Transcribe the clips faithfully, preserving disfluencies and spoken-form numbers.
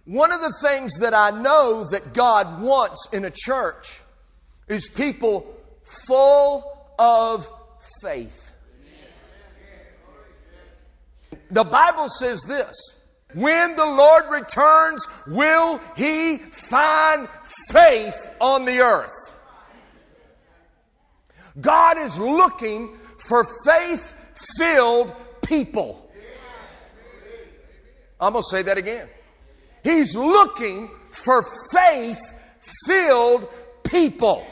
One of the things that I know that God wants in a church is people full of faith. The Bible says this: when the Lord returns, will He find faith on the earth? God is looking for faith-filled people. I'm going to say that again. He's looking for faith-filled people.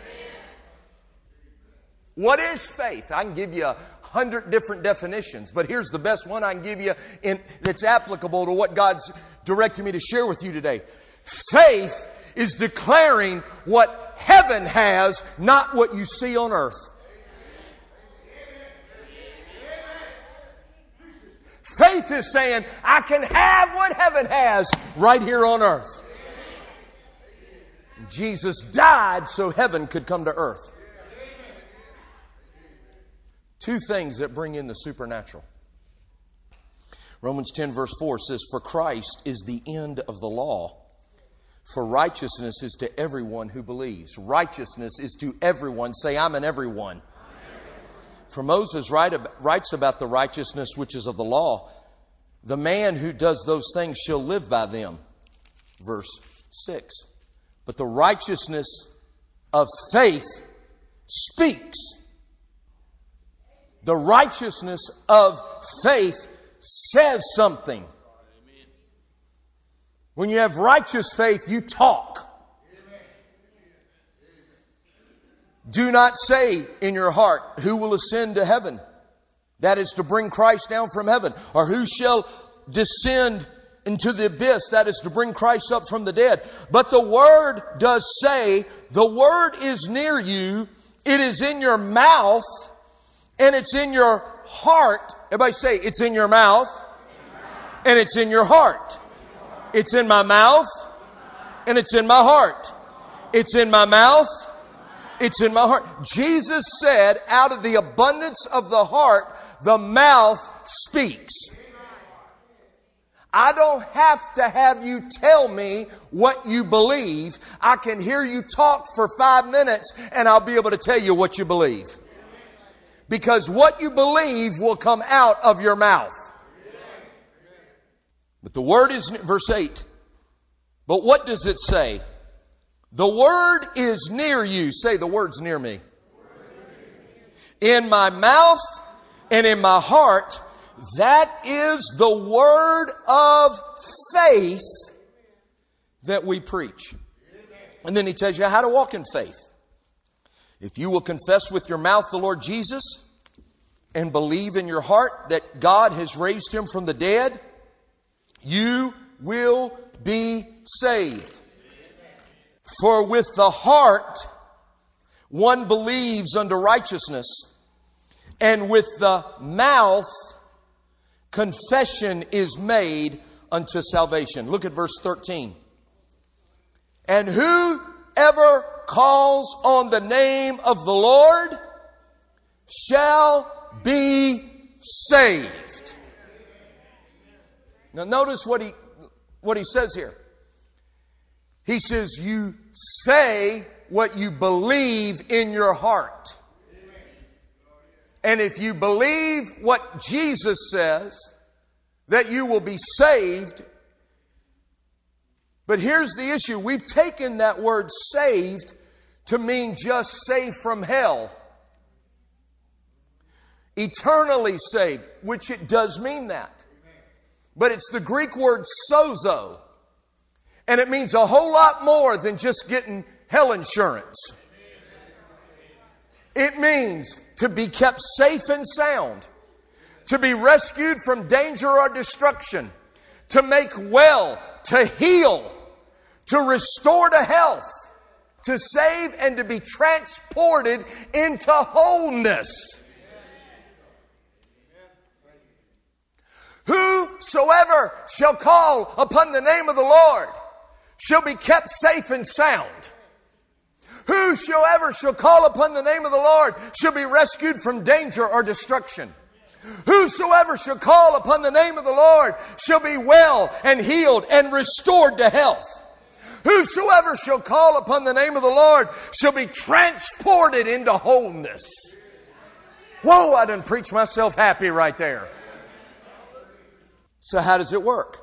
What is faith? I can give you a hundred different definitions, but here's the best one I can give you in, that's applicable to what God's directed me to share with you today. Faith is declaring what heaven has, not what you see on earth. Faith is saying, I can have what heaven has right here on earth. Jesus died so heaven could come to earth. Two things that bring in the supernatural. Romans ten verse four says, for Christ is the end of the law. For righteousness is to everyone who believes. Righteousness is to everyone. Say, I'm an everyone. For Moses write, writes about the righteousness which is of the law. The man who does those things shall live by them. Verse six. But the righteousness of faith speaks. The righteousness of faith says something. When you have righteous faith, you talk. Do not say in your heart, who will ascend to heaven? That is to bring Christ down from heaven. Or who shall descend into the abyss? That is to bring Christ up from the dead. But the Word does say, the Word is near you. It is in your mouth and it's in your heart. Everybody say, it's in your mouth and it's in your heart. It's in my mouth and it's in my heart. It's in my mouth. It's in my heart. Jesus said, out of the abundance of the heart, the mouth speaks. I don't have to have you tell me what you believe. I can hear you talk for five minutes and I'll be able to tell you what you believe. Because what you believe will come out of your mouth. But the word is, verse eight. But what does it say? The word is near you. Say, the word's near me. In my mouth and in my heart. That is the word of faith that we preach. And then he tells you how to walk in faith. If you will confess with your mouth the Lord Jesus and believe in your heart that God has raised Him from the dead, you will be saved. For with the heart one believes unto righteousness, and with the mouth confession is made unto salvation. Look at verse thirteen. And whoever calls on the name of the Lord shall be saved. Now notice what he what he says here. He says, you say what you believe in your heart. And if you believe what Jesus says, that you will be saved. But here's the issue. We've taken that word saved to mean just saved from hell. Eternally saved, which it does mean that. But it's the Greek word sozo. And it means a whole lot more than just getting hell insurance. It means to be kept safe and sound. To be rescued from danger or destruction. To make well. To heal. To restore to health. To save and to be transported into wholeness. Whosoever shall call upon the name of the Lord shall be kept safe and sound. Whosoever shall call upon the name of the Lord shall be rescued from danger or destruction. Whosoever shall call upon the name of the Lord shall be well and healed and restored to health. Whosoever shall call upon the name of the Lord shall be transported into wholeness. Whoa, I done preached myself happy right there. So how does it work?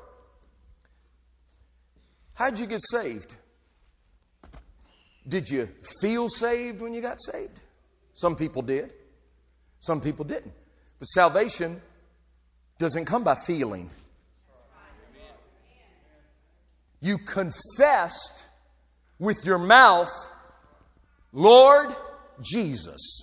How'd you get saved? Did you feel saved when you got saved? Some people did. Some people didn't. But salvation doesn't come by feeling. You confessed with your mouth, Lord Jesus.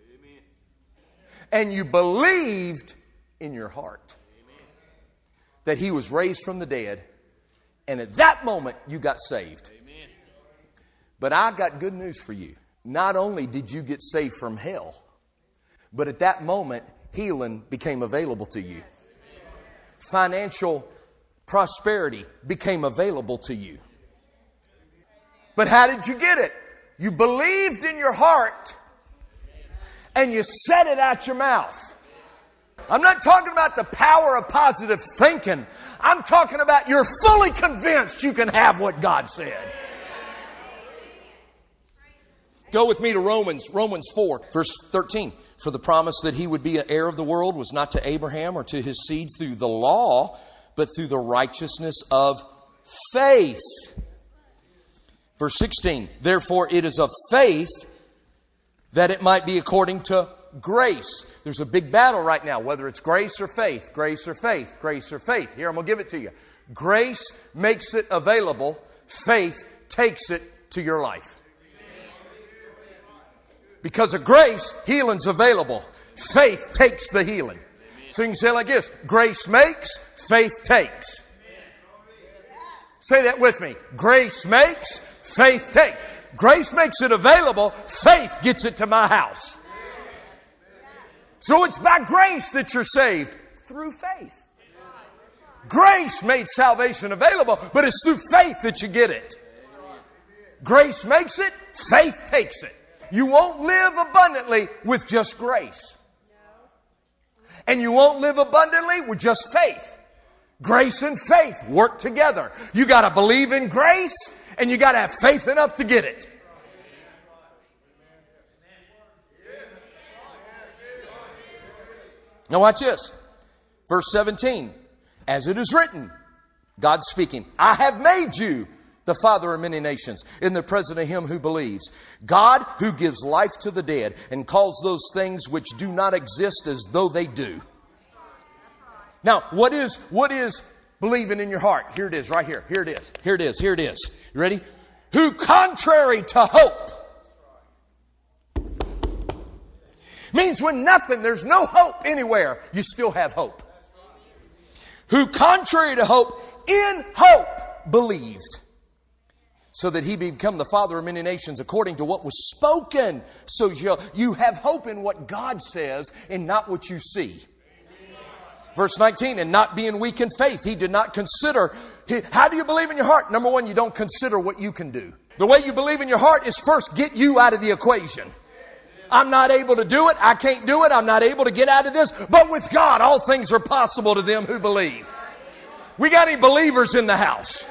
And you believed in your heart that He was raised from the dead. And at that moment, you got saved. But I got good news for you. Not only did you get saved from hell, but at that moment, healing became available to you. Financial prosperity became available to you. But how did you get it? You believed in your heart and you said it out your mouth. I'm not talking about the power of positive thinking. I'm talking about you're fully convinced you can have what God said. Go with me to Romans, Romans four, verse thirteen. For the promise that he would be an heir of the world was not to Abraham or to his seed through the law, but through the righteousness of faith. Verse sixteen. Therefore it is of faith that it might be according to grace. There's a big battle right now, whether it's grace or faith, grace or faith, grace or faith. Here, I'm going to give it to you. Grace makes it available. Faith takes it to your life. Because of grace, healing's available. Faith takes the healing. So you can say it like this. Grace makes, faith takes. Say that with me. Grace makes, faith takes. Grace makes it available. Faith gets it to my house. So it's by grace that you're saved. Through faith. Grace made salvation available, but it's through faith that you get it. Grace makes it. Faith takes it. You won't live abundantly with just grace. And you won't live abundantly with just faith. Grace and faith work together. You got to believe in grace and you got to have faith enough to get it. Now watch this. Verse seventeen. As it is written, God speaking, I have made you the father of many nations, in the presence of him who believes. God who gives life to the dead and calls those things which do not exist as though they do. Now, what is, what is believing in your heart? Here it is, right here. Here it is. Here it is. Here it is. You ready? Who contrary to hope. Means when nothing, there's no hope anywhere, you still have hope. Who contrary to hope, in hope, believed. So that he become the father of many nations according to what was spoken. So you have hope in what God says and not what you see. Verse nineteen, and not being weak in faith, he did not consider. He, how do you believe in your heart? Number one, you don't consider what you can do. The way you believe in your heart is first get you out of the equation. I'm not able to do it. I can't do it. I'm not able to get out of this. But with God, all things are possible to them who believe. We got any believers in the house?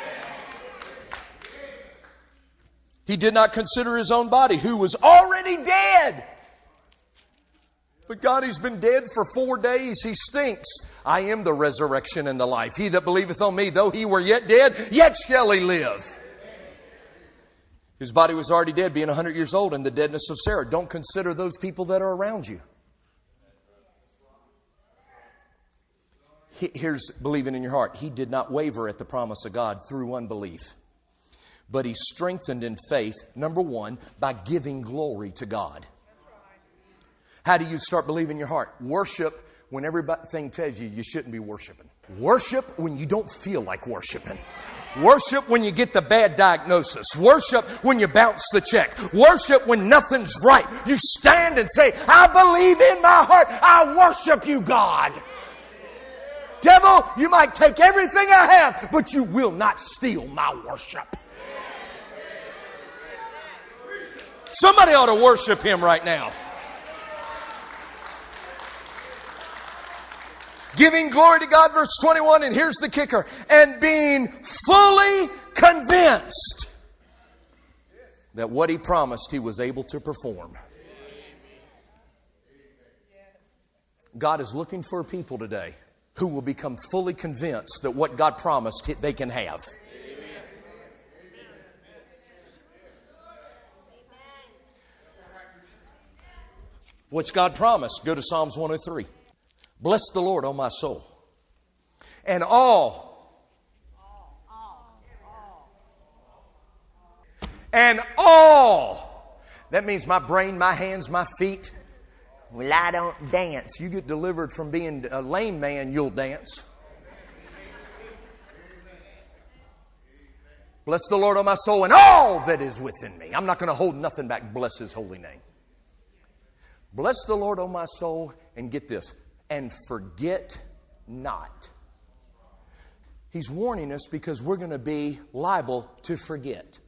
He did not consider his own body, who was already dead. But God, he's been dead for four days. He stinks. I am the resurrection and the life. He that believeth on me, though he were yet dead, yet shall he live. His body was already dead, being one hundred years old, in the deadness of Sarah. Don't consider those people that are around you. Here's believing in your heart. He did not waver at the promise of God through unbelief. But he strengthened in faith, number one, by giving glory to God. How do you start believing in your heart? Worship when everything tells you you shouldn't be worshiping. Worship when you don't feel like worshiping. Worship when you get the bad diagnosis. Worship when you bounce the check. Worship when nothing's right. You stand and say, I believe in my heart. I worship you, God. Devil, you might take everything I have, but you will not steal my worship. Somebody ought to worship him right now. Giving glory to God, verse twenty-one, and here's the kicker. And being fully convinced that what He promised He was able to perform. God is looking for people today who will become fully convinced that what God promised they can have. What's God promised? Go to Psalms one oh three. Bless the Lord, O my soul. And all. And all. That means my brain, my hands, my feet. Well, I don't dance. You get delivered from being a lame man, you'll dance. Bless the Lord, O my soul, and all that is within me. I'm not going to hold nothing back. Bless His holy name. Bless the Lord, O my soul, and get this, and forget not. He's warning us because we're going to be liable to forget.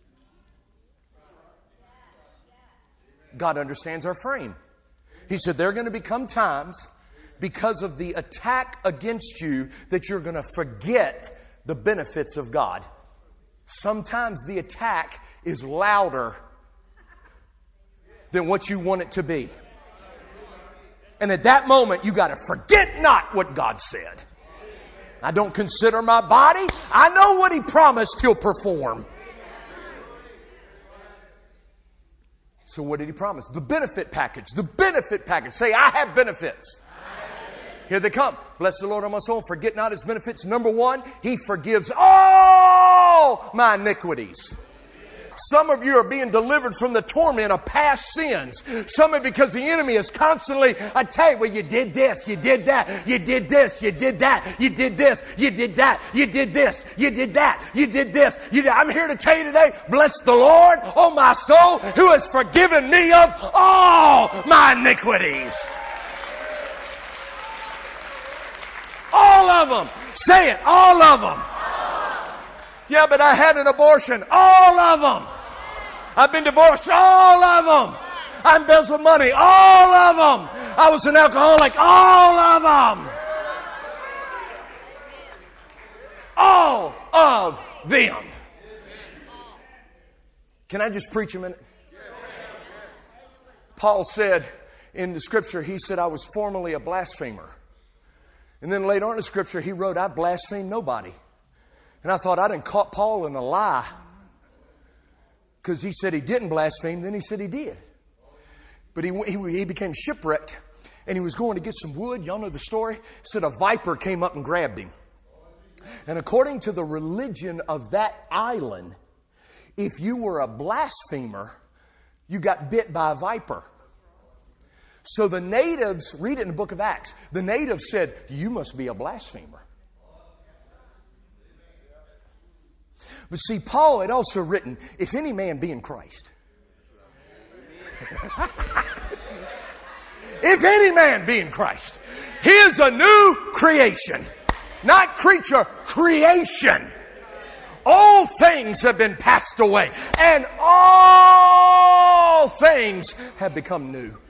God understands our frame. He said there are going to become times because of the attack against you that you're going to forget the benefits of God. Sometimes the attack is louder than what you want it to be. And at that moment, you got to forget not what God said. I don't consider my body. I know what He promised He'll perform. So what did He promise? The benefit package. The benefit package. Say, I have benefits. Here they come. Bless the Lord, O my soul. Forget not His benefits. Number one, He forgives all my iniquities. Some of you are being delivered from the torment of past sins. Some of it because the enemy is constantly, I tell you, well, you did this, you did that, you did this, you did that, you did this, you did that, you did this, you did that, you did this. You did. I'm here to tell you today, bless the Lord, oh my soul, who has forgiven me of all my iniquities. All of them. Say it, all of them. Yeah, but I had an abortion. All of them. I've been divorced. All of them. I embezzled money. All of them. I was an alcoholic. All of them. All of them. Can I just preach a minute? Paul said in the scripture, he said, I was formerly a blasphemer. And then later on in the scripture, he wrote, I blasphemed nobody. And I thought, I done caught Paul in a lie. Because he said he didn't blaspheme, then he said he did. But he, he, he became shipwrecked. And he was going to get some wood. Y'all know the story. It said a viper came up and grabbed him. And according to the religion of that island, if you were a blasphemer, you got bit by a viper. So the natives, read it in the book of Acts, the natives said, you must be a blasphemer. But see, Paul had also written, if any man be in Christ. If any man be in Christ, he is a new creation. Not creature, creation. All things have been passed away, and all things have become new.